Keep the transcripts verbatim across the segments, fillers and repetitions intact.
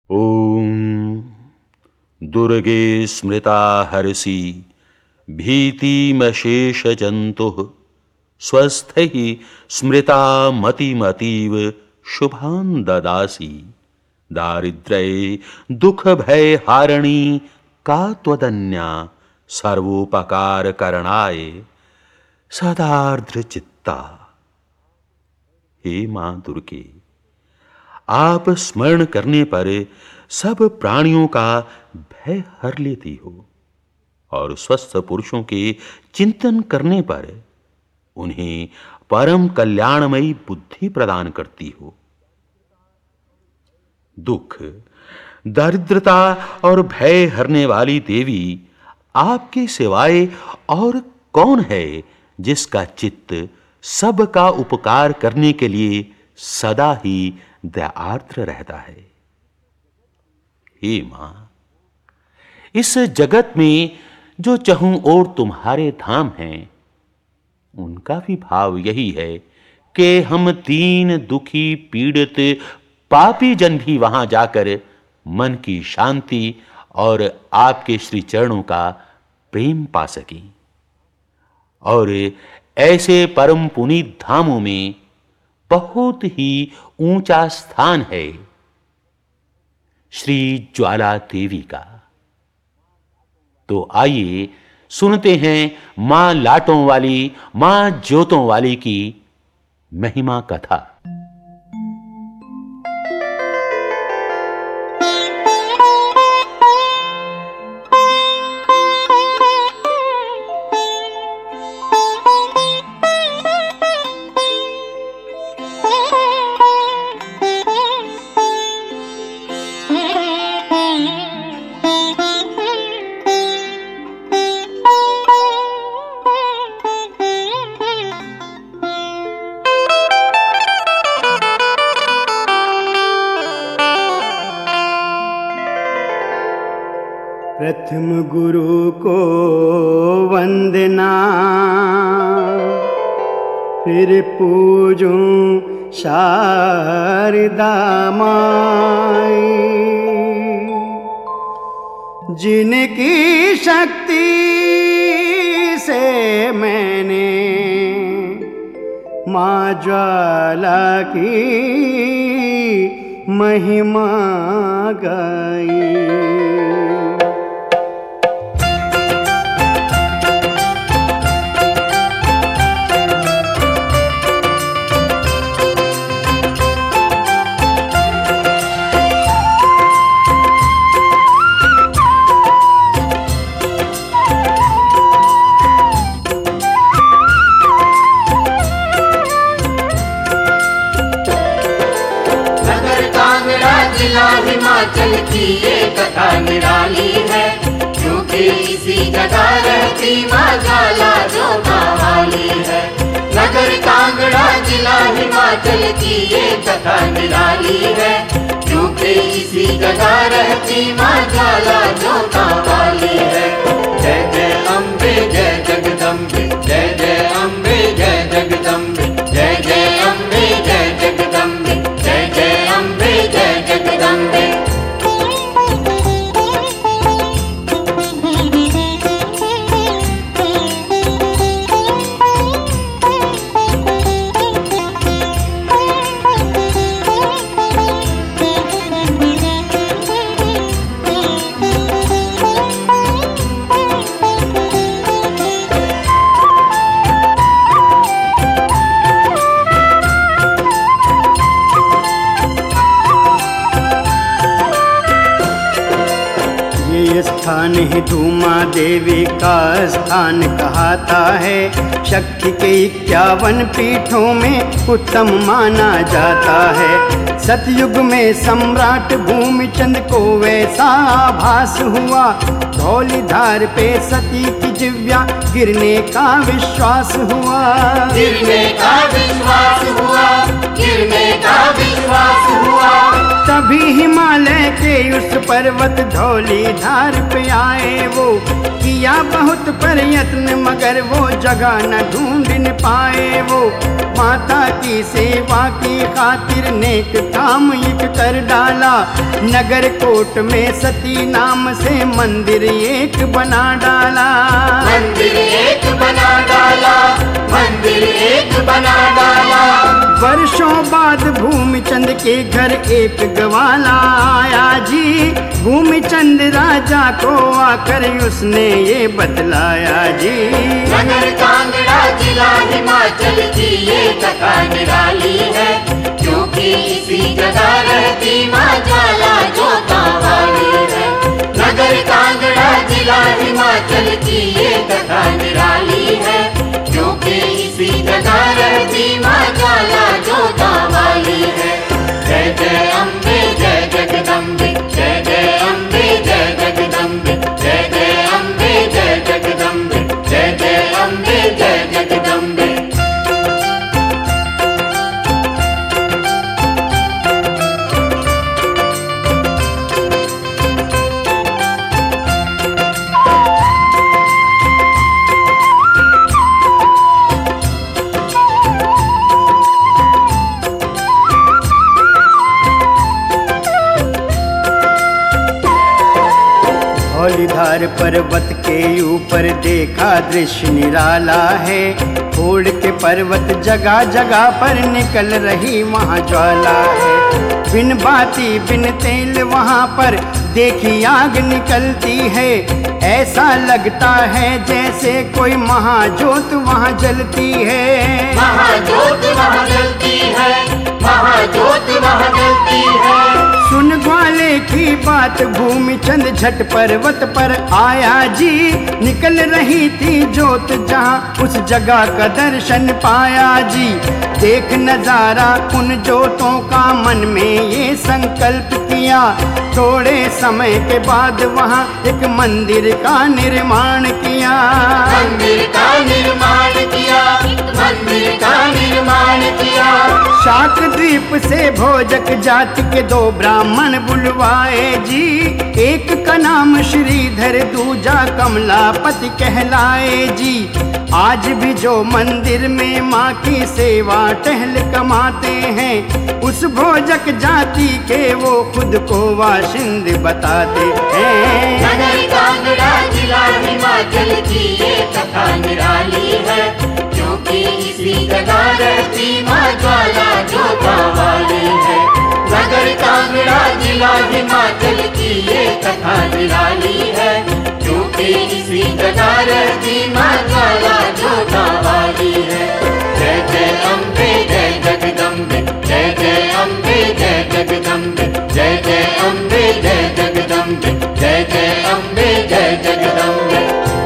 ओम दुर्गे स्मृता हर्षि भीतिमशेष जन्तुः स्वस्थैः स्मृता मतिमतीव शुभां ददासि। दारिद्र्ये दुख भय हारिणी का त्वदन्या सर्वोपकार करणाय सदार्द्र चित्ता। हे मां दुर्गे, आप स्मरण करने पर सब प्राणियों का भय हर लेती हो और स्वस्थ पुरुषों के चिंतन करने पर उन्हें परम कल्याणमयी बुद्धि प्रदान करती हो। दुख, दरिद्रता और भय हरने वाली देवी, आपके सिवाय और कौन है जिसका चित्त सबका उपकार करने के लिए सदा ही दयार्द्र रहता है। हे मां, इस जगत में जो चहुं ओर तुम्हारे धाम हैं, उनका भी भाव यही है कि हम दीन दुखी पीड़ित पापी जन भी वहां जाकर मन की शांति और आपके श्री चरणों का प्रेम पा सकें। और ऐसे परम पुनीत धामों में बहुत ही ऊंचा स्थान है श्री ज्वाला देवी का। तो आइए सुनते हैं मां लाटों वाली, मां ज्योतों वाली की महिमा कथा। प्रथम गुरु को वंदना, फिर पूजूं शारदा माई। जिनकी शक्ति से मैंने मां ज्वाला की महिमा गाई। हिमाचल की ये कथा निराली है, क्योंकि इसी जगह रहती मां ज्वाला जो वाली है। नगर कांगड़ा जिला हिमाचल की ये कथा निराली है, क्योंकि इसी जगह रहती मां ज्वाला जो वाली है। जय जय अम्बे जय जगदम्बे, जय जय अम्बे जय जगदम्बे, जय जय अम्बे जय जगदम्बे, जय जय अम्बे जय जगदम्बे। स्थान ही धूमा देवी का स्थान कहता है। शक्ति के इक्यावन पीठों में उत्तम माना जाता है। सतयुग में सम्राट भूमिचंद को वैसा आभास हुआ, धौली धार पे सती की जिव्या गिरने का विश्वास हुआ। गिरने का विश्वास हुआ, गिरने का विश्वास हुआ। तभी हिमालय के उस पर्वत धौली धार पे आए वो, किया बहुत प्रयत्न मगर वो जगह न ढूंढ न पाए वो। माता की सेवा की खातिर नेक काम एक कर डाला, नगर कोट में सती नाम से मंदिर एक बना डाला। मंदिर एक बना डाला, मंदिर एक बना डाला। वर्षों बाद भूमिचंद के घर एक ग्वाला आया जी, भूमिचंद राजा को आकर उसने ये बतलाया जी। नगर कांगड़ा जिला हिमाचल की ये कथा निराली है, क्योंकि इसी जगह रहती माँ ज्वाला जोता वाली है। नगर कांगड़ा जिला हिमाचल की ये कथा निराली है, क्योंकि इसी जगह रहती माँ ज्वाला जोता वाली है। जय जय अम्बे जय जगदम्बे, जय जय अम्बे जय जगदम्बे, जय जय अम्बे जय जगदम्बे, जय जय अम्बे जय जगदम्बे। धौलीधार पर्वत के ऊपर देखा दृश्य निराला है, फोड़ के पर्वत जगह जगह पर निकल रही वहाँ ज्वाला है। बिन बाती बिन तेल वहाँ पर देखी आग निकलती है, ऐसा लगता है जैसे कोई महाजोत वहाँ जलती है। महाजोत वहाँ जलती है, महाजोत वहाँ जलती है। सुन ग्वाले की बात भूमिचंद झट पर्वत पर आया जी, निकल रही थी जोत जहाँ उस जगह का दर्शन पाया जी। देख नजारा उन जोतों का मन में ये संकल्प किया, थोड़े समय के बाद वहाँ एक मंदिर का निर्माण किया। मंदिर का निर्माण किया, मंदिर का निर्माण किया। शाक द्वीप से भोजक जाति के दो ब्राह्मण बुलवाए जी, एक का नाम श्रीधर दूजा कमलापति कहलाए जी। आज भी जो मंदिर में माँ की सेवा टहल कमाते हैं, उस भोजक जाति के वो खुद को वाशिंद बताते हैं। नगर कांगड़ा जिला हिमाचल की ये कथा निराली है, क्योंकि इसी जगह रहती माँ ज्वाला जोता वाली है। नगर कांगड़ा जिला हिमाचल की ये कथा निराली है, क्योंकि इसी जगह रहती माँ ज्वाला जोता वाली है। जय जय अम्बे जय जगदम्बे, जय जय अम्बे जय जगदम्बे, जय जय अम्बे जय जगदम्बे, जय जय अम्बे जय जगदम्बे।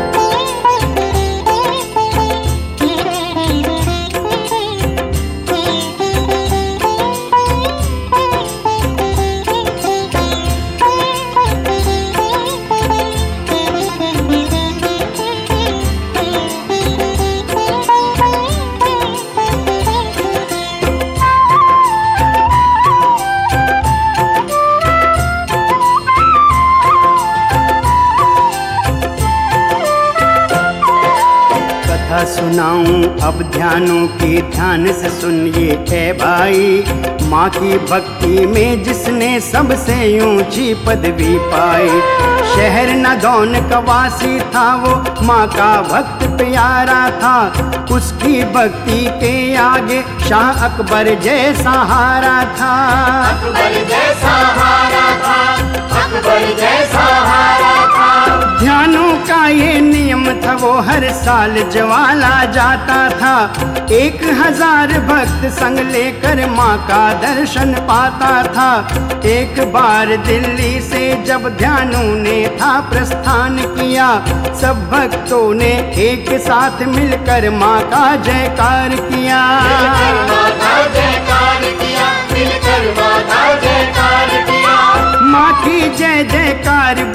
सुनाऊं अब ध्यानों की ध्यान से सुनिए है भाई, माँ की भक्ति में जिसने सबसे ऊंची पदवी पाई। शहर नदौन का वासी था वो, माँ का भक्त प्यारा था, उसकी भक्ति के आगे शाह अकबर जैसा हारा था। अकबर जैसा हारा था, अकबर जैसा हारा था। ध्यानों का ये नियम था, वो हर साल ज्वाला जाता था, एक हजार भक्त संग लेकर माँ का दर्शन पाता था। एक बार दिल्ली से जब ध्यानों ने था प्रस्थान किया, सब भक्तों ने एक साथ मिलकर माँ का जयकार किया। मिलकर माँ का जयकार किया, मिलकर माँ का जयकार किया। माँ की जय जयकार बुलाए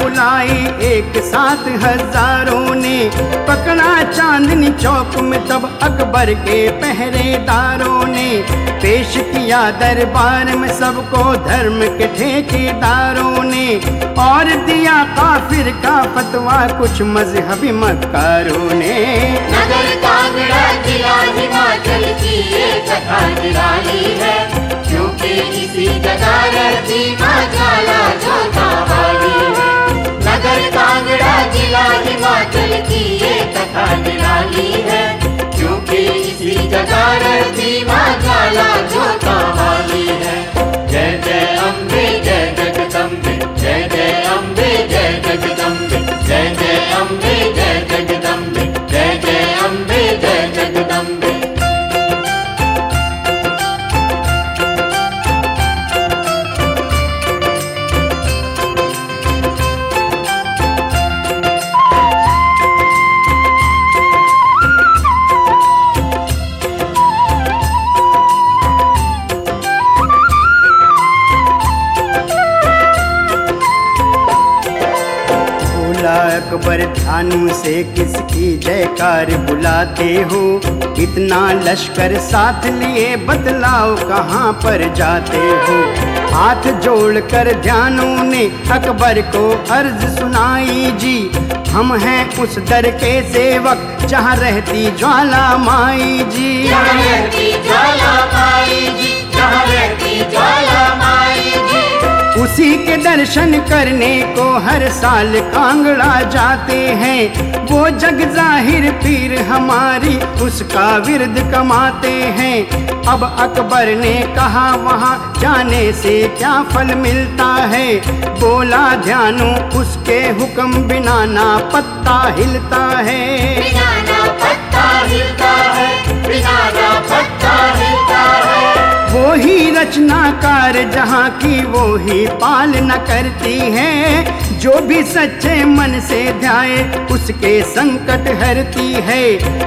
बुलाई एक साथ हजारों ने, पकड़ा चांदनी चौक में तब अकबर के पहरेदारों ने। पेश किया दरबार में सबको धर्म के ठेकेदारों ने, और दिया काफिर का फतवा कुछ मजहबी मक्कारों ने। नगर कांगड़ा जिला हिमाचल की ये कथा निराली है, क्योंकि इसी जगह रहती माँ ज्वाला जोता वाली है। नगर कांगड़ा जिला हिमाचल की ये कथा निराली है, क्योंकि इसी जगह रहती माँ ज्वाला जोता वाली है। जय जय अम्बे जय जगदम्बे, जय जय अम्बे जय जगदम्बे, जय जय अम्बे जय जगदम्बे, जय जय अम्बे जय जगदम्बे। अकबर ध्यानु से किसकी जयकार बुलाते हो, इतना लश्कर साथ लिए बतलाओ कहाँ पर जाते हो। हाथ जोड़कर ध्यानु ने अकबर को अर्ज सुनाई जी, हम हैं उस दर के सेवक जहाँ रहती ज्वाला माई जी। जहाँ रहती ज्वाला माई जी, जहाँ रहती ज्वाला माई जी। उसी के दर्शन करने को हर साल कांगड़ा जाते हैं, वो जग जाहिर पीर हमारी उसका विरद कमाते हैं। अब अकबर ने कहा वहाँ जाने से क्या फल मिलता है, बोला ध्यानु उसके हुक्म बिना ना पत्ता हिलता है। बिना ना पत्ता हिलता है, बिना ना पत्ता हिलता है। वो ही रचनाकार जहाँ की वो ही पालना करती है, जो भी सच्चे मन से ध्याए उसके संकट हरती है।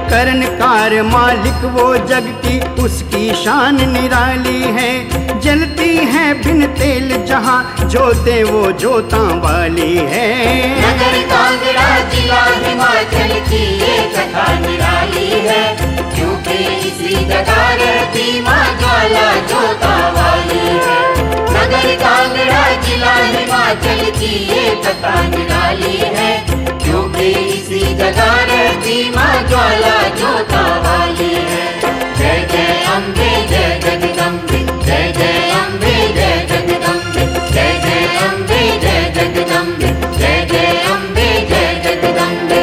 कर्णकार मालिक वो जग की उसकी शान निराली है, जलती है बिन तेल जहाँ जोते वो जोता वाली है। नगर कांगड़ा जिला हिमाचल की ये कथा निराली है, क्योंकि इसी जगह रहती माँ ज्वाला जोता वाली है। नगर कांगड़ा जिला हिमाचल की ये कथा निराली है, क्योंकि इसी जगह रहती माँ ज्वाला जोता वाली है। जय जय अम्बे जय जगदम्बे, जय जय अम्बे जय जगदम्बे, जय जय अम्बे जय जगदम्बे, जय जय अम्बे जय जगदम्बे।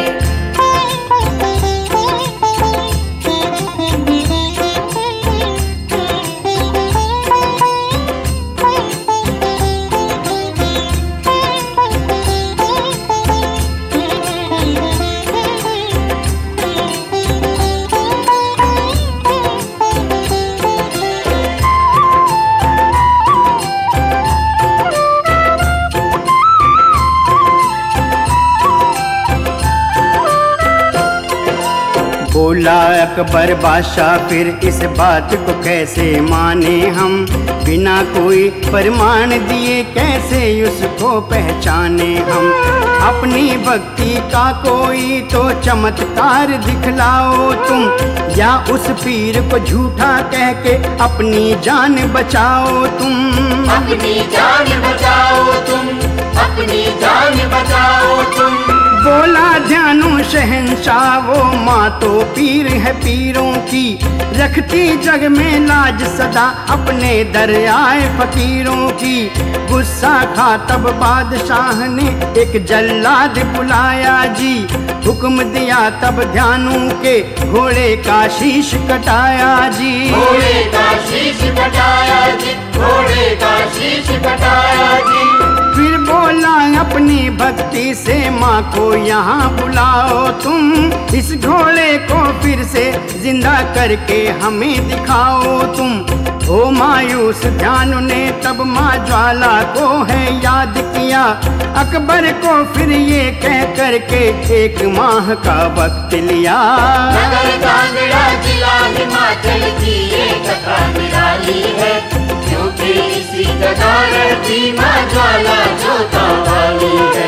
बोला अकबर बादशाह फिर इस बात को कैसे माने हम, बिना कोई प्रमाण दिए कैसे उसको पहचाने हम। अपनी भक्ति का कोई तो चमत्कार दिखलाओ तुम, या उस पीर को झूठा कह के अपनी जान बचाओ तुम। अपनी जान बचाओ तुम, अपनी जान बचाओ तुम। बोला ध्यानु शहंशाह वो माँ तो पीर है पीरों की, रखती जग में लाज सदा अपने दरियाए फकीरों की। गुस्सा खा तब बादशाह ने एक जल्लाद बुलाया जी, हुक्म दिया तब ध्यानु के घोड़े का शीश कटाया जी। घोड़े का शीश कटाया जी, घोड़े का शीश कटाया जी। फिर बोला अपनी भक्ति से माँ को यहाँ बुलाओ तुम, इस घोड़े को फिर से जिंदा करके हमें दिखाओ तुम। ओ मायूस ध्यानु ने तब माँ ज्वाला को है याद किया, अकबर को फिर ये कह करके एक माह का वक्त लिया। नगर कांगड़ा जिला हिमाचल की ये कथा निराली है, क्योंकि इसी जगह रहती माँ ज्वाला जोता वाली है।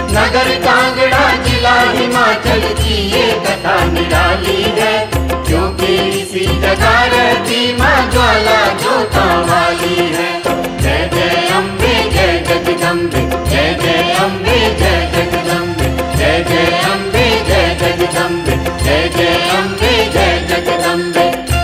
नगर कांगड़ा जिला हिमाचल की ये कथा निराली है, क्योंकि इसी जगह रहती माँ ज्वाला जोता वाली है। जय जय अम्बे जय जगदम्बे, जय जय अम्बे जय जगदम्बे, जय जय अम्बे जय जगदम्बे, जय जय अम्बे जय जगदम्बे।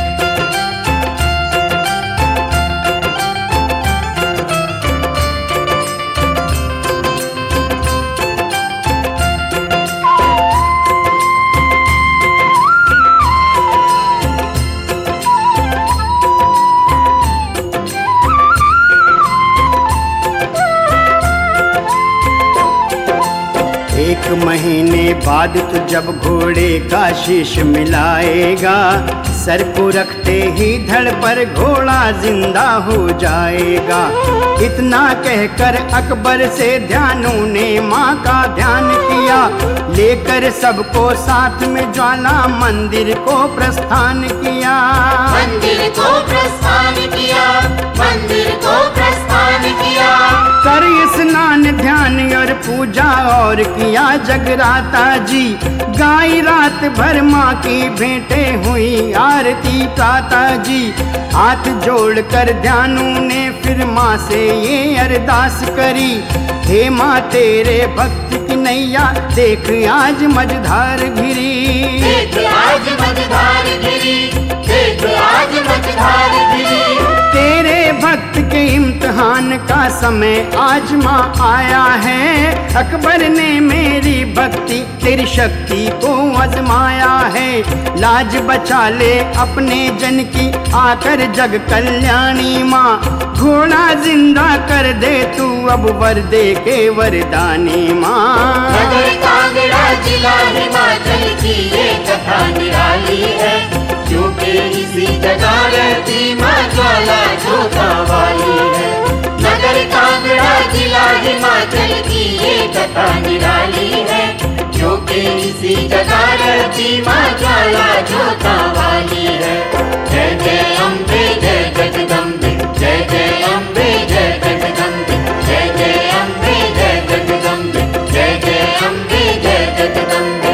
एक महीने बाद तू जब घोड़े का शीश मिलाएगा, सर को रखते ही धड़ पर घोड़ा जिंदा हो जाएगा। इतना कहकर अकबर से ध्यानु ने माँ का ध्यान किया, लेकर सबको साथ में ज्वाला मंदिर को प्रस्थान किया। मंदिर को प्रस्थान किया, मंदिर को प्रस्थान किया। कर स्नान ध्यान और पूजा और किया जगराता जी, गाई रात भर माँ की भेंटे हुई आरती प्रातः जी। हाथ जोड़कर ध्यानु ने फिर माँ से ये अरदास करी, हे माँ तेरे भक्त की नैया देख आज मझधार घिरी। देख आज मझधार घिरी, देख आज मझधार घिरी। तेरे भक्त के इम्तिहान का समय आज माँ आया है, अकबर ने मेरी भक्ति तेरी शक्ति को आजमाया है। लाज बचा ले अपने जन की आकर जग कल्याणी माँ, घोड़ा जिंदा कर दे तू अब वर दे के वरदानी माँ। नगर कांगड़ा जिला हिमाचल की ये कथा निराली है, क्योंकि इसी जगह रहती माँ ज्वाला जोता वाली है। नगर कांगड़ा जिला हिमाचल की ये कथा निराली है, क्योंकि इसी जगह रहती माँ ज्वाला जोता वाली है। जय जय अम्बे जय जगदम्बे, जय जय अम्बे जय जगदम्बे, जय जय अम्बे जय जगदम्बे, जय जय अम्बे जय जगदम्बे।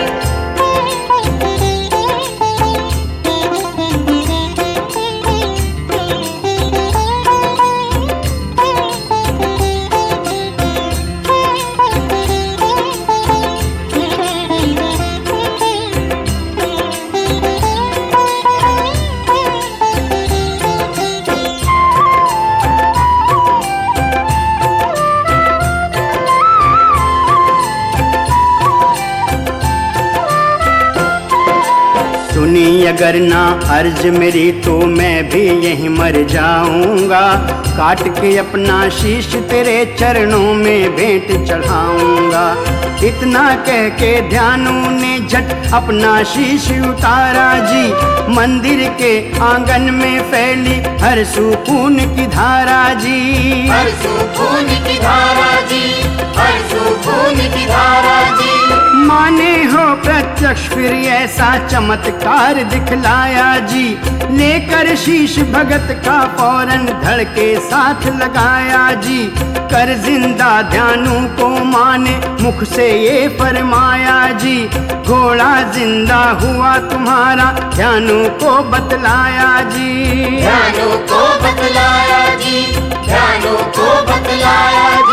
सुनी अगर ना अर्ज मेरी तो मैं भी यहीं मर जाऊंगा, काट के अपना शीश तेरे चरणों में भेंट चढ़ाऊंगा। इतना कह के ध्यानु ने झट अपना शीश उतारा जी, मंदिर के आंगन में फैली हर सुकून की धारा जी। हर सुकून की धारा जी, हर सुकून की धारा जी। माने हो प्रत्यक्ष फिर ऐसा चमत्कार दिखलाया जी, लेकर शीश भगत का फौरन धड़ के साथ लगाया जी। कर जिंदा ध्यानु को माने मुख से ये फरमाया जी, घोड़ा जिंदा हुआ तुम्हारा ध्यानु को बतलाया जी। ध्यानु को बतलाया जी, ध्यानु को बतलाया जी।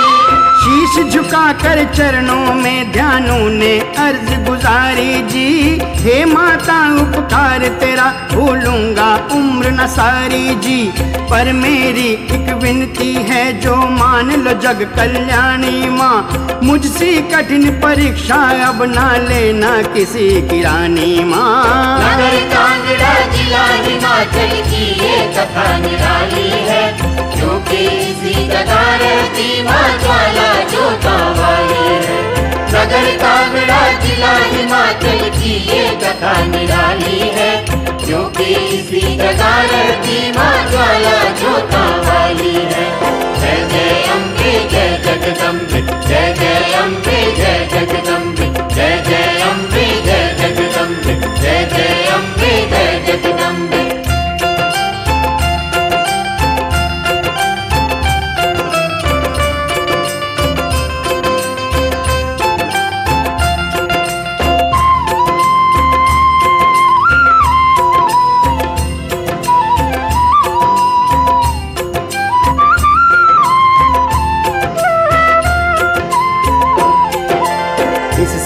शीश झुकाकर चरणों में ध्यानु ने अर्ज गुजारी जी, हे माता उपकार तेरा भूलूंगा उम्र न सारी जी। पर मेरी एक विनती है जो मान लो जग कल्याणी माँ, मुझसे कठिन परीक्षा अब ना लेना किसी की रानी माँ। नगर कांगड़ा जिला हिमाचल की ये कथा निराली है, क्योंकि इसी जगह रहती माँ ज्वाला जोता वाली है। नगर कांगड़ा जिला हिमाचल की ये कथा निराली है, क्योंकि इसी जगह रहती माँ ज्वाला जोता वाली है। जय जय अम्बे जय जगदम्बे, जय जय अम्बे जय जगदम्बे, जय जय अम्बे जय जगदम्बे, जय जय अम्बे जय जगदम्बे।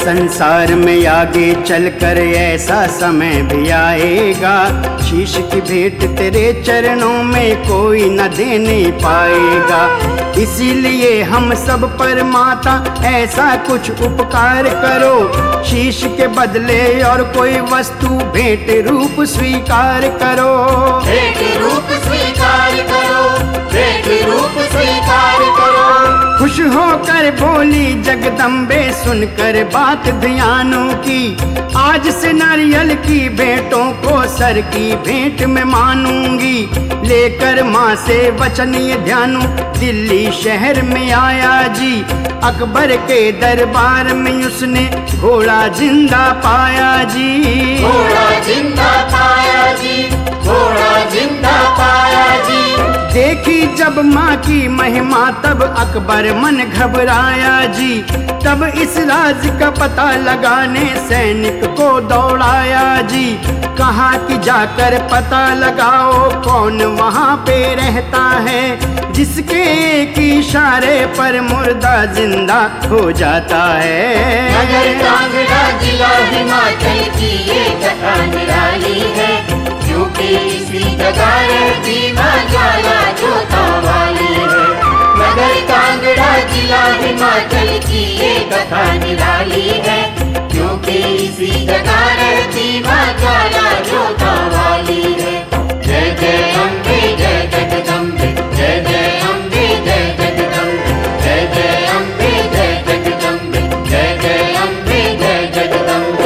संसार में आगे चलकर ऐसा समय भी आएगा, शीश की भेंट तेरे चरणों में कोई न देने पाएगा। इसीलिए हम सब पर माता ऐसा कुछ उपकार करो, शीश के बदले और कोई वस्तु भेंट रूप स्वीकार करो। भेंट रूप स्वीकार करो, भेंट रूप स्वीकार करो। खुश होकर बोली जगदम्बे सुनकर बात ध्यानों की, आज से नारियल की भेंटों को सर की भेंट में मानूंगी। लेकर माँ से वचन ये ध्यानों दिल्ली शहर में आया जी, अकबर के दरबार में उसने घोड़ा जिंदा पाया जी। घोड़ा जिंदा पाया जी, घोड़ा जिंदा पाया जी। देखी जब माँ की महिमा तब अकबर मन घबराया जी, तब इस राज का पता लगाने सैनिक को दौड़ाया जी। कहा कि जाकर पता लगाओ कौन वहाँ पे रहता है, जिसके एक इशारे पर मुर्दा जिंदा हो जाता है। नगर कांगड़ा जिला हिमाचल की ये कथा निराली है, क्योंकि इसी जगह रहती माँ ज्वाला जोता वाली है। नगर कांगड़ा जिला हिमाचल की ये कथा निराली है, क्योंकि इसी जगह रहती माँ ज्वाला जोता वाली है। जय जय अम्बे जय जगदम्बे, जय जय अम्बे जय जगदम्बे, जय जय अम्बे जय जगदम्बे, जय जय अम्बे जय जगदम्बे।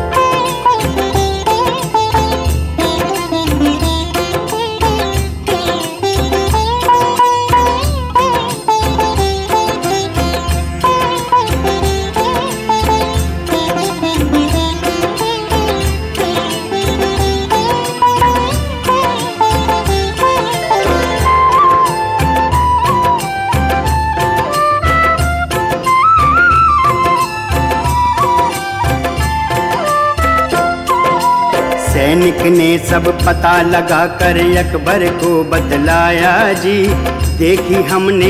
सैनिक ने सब पता लगा कर अकबर को बतलाया जी। देखी हमने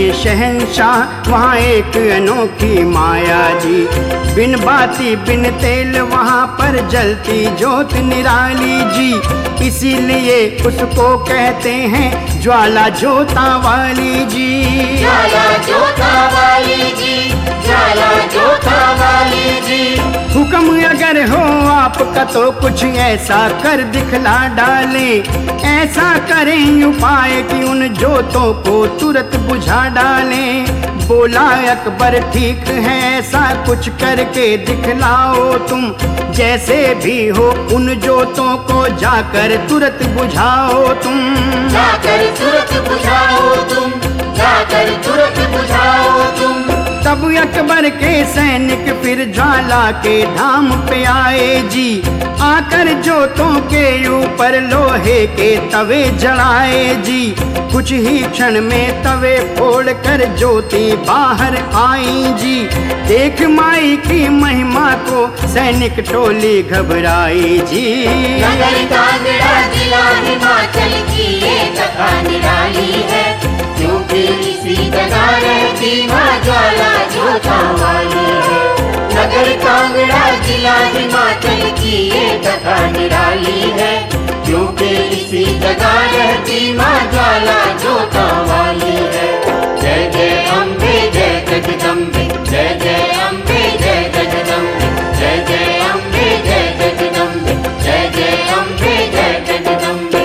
शहंशाह वहाँ एक अनोखी माया जी, बिन बाती बिन तेल वहाँ पर जलती ज्योत निराली जी। इसीलिए उसको कहते हैं ज्वाला जोता वाली जी। ज्वाला जोता वाली जी, ज्वाला जोता वाली जी। हुक्म अगर हो आपका तो कुछ ऐसा कर दिखला डाले, ऐसा करें उपाय कि उन जोतों को तुरंत बुझा डालें। बोला अकबर ठीक है ऐसा कुछ करके दिखलाओ तुम, जैसे भी हो उन जोतों को जाकर तुरंत बुझाओ तुम। जाकर तुरंत बुझाओ तुम, जाकर तुरंत बुझाओ तुम। तब अकबर के सैनिक फिर ज्वाला के धाम पे आए जी, आकर जोतों के ऊपर लोहे के तवे जलाए जी। कुछ ही क्षण में तवे फोड़ कर ज्योति बाहर आई जी। देख माई की महिमा को सैनिक टोली घबराई जी। नगर कांगड़ा जिला हिमाचल की ये कथा निराली है, क्योंकि इसी जगह रहती माँ ज्वाला जोता वाली है। नगर कांगड़ा जिला हिमाचल की ये कथा निराली है, क्योंकि इसी जगह रहती माँ ज्वाला जोता वाली है। जय जय अम्बे जय जगदम्बे, जय जय अम्बे जय जगदम्बे, जय जय अम्बे जय जगदम्बे, जय जय अम्बे जय जगदम्बे।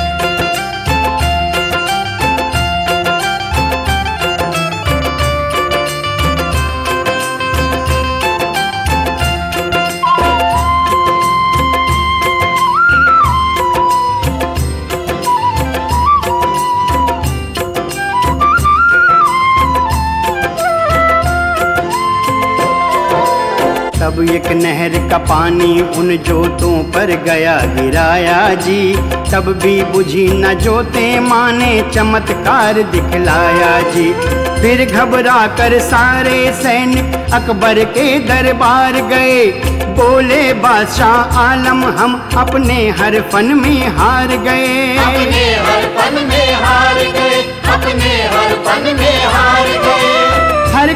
तब एक नहर का पानी उन जोतों पर गया गिराया जी। तब भी बुझी न जोतें माँ ने चमत्कार दिखलाया जी। फिर घबरा कर सारे सैनिक अकबर के दरबार गए, बोले बादशाह आलम हम अपने हर फन में हार गए। अपने हर फन में हार गए, अपने हर फन में हार गए। हर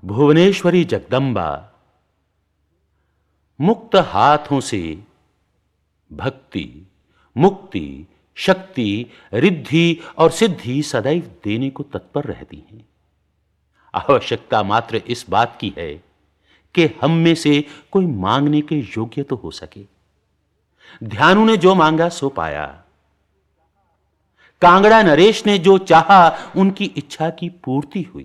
भुवनेश्वरी जगदम्बा मुक्त हाथों से भक्ति, मुक्ति, शक्ति, रिद्धि और सिद्धि सदैव देने को तत्पर रहती हैं। आवश्यकता मात्र इस बात की है कि हम में से कोई मांगने के योग्य तो हो सके। ध्यानु ने जो मांगा सो पाया। कांगड़ा नरेश ने जो चाहा उनकी इच्छा की पूर्ति हुई।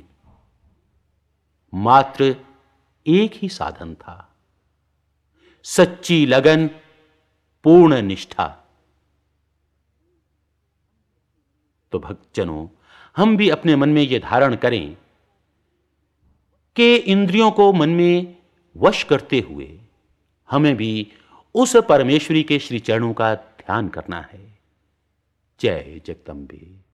मात्र एक ही साधन था, सच्ची लगन, पूर्ण निष्ठा। तो भक्तजनों, हम भी अपने मन में यह धारण करें कि इंद्रियों को मन में वश करते हुए हमें भी उस परमेश्वरी के श्री चरणों का ध्यान करना है। जय जगदम्बे।